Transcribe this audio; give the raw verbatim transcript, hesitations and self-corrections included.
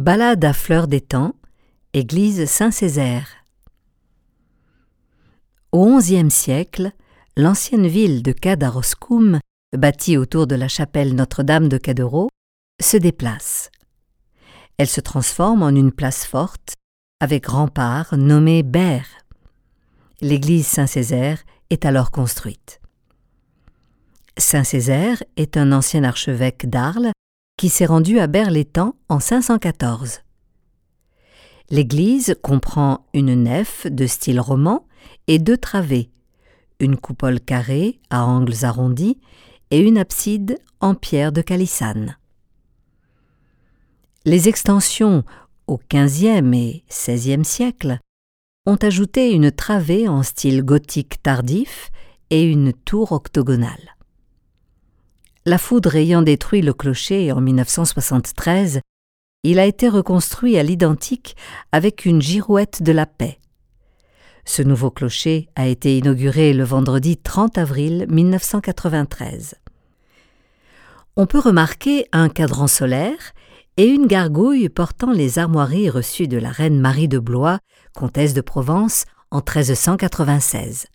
Ballade à fleur des temps, église Saint-Césaire. Au onzième siècle, l'ancienne ville de Cadaroscum, bâtie autour de la chapelle Notre-Dame de Caderousse, se déplace. Elle se transforme en une place forte, avec rempart nommé Berre. L'église Saint-Césaire est alors construite. Saint-Césaire est un ancien archevêque d'Arles qui s'est rendu à Berre-l'Étang en cinq cent quatorze. L'église comprend une nef de style roman et deux travées, une coupole carrée à angles arrondis et une abside en pierre de calissane. Les extensions au quinzième et seizième siècle ont ajouté une travée en style gothique tardif et une tour octogonale. La foudre ayant détruit le clocher en mille neuf cent soixante-treize, il a été reconstruit à l'identique avec une girouette de la paix. Ce nouveau clocher a été inauguré le vendredi trente avril mille neuf cent quatre-vingt-treize. On peut remarquer un cadran solaire et une gargouille portant les armoiries reçues de la reine Marie de Blois, comtesse de Provence, en treize cent quatre-vingt-seize.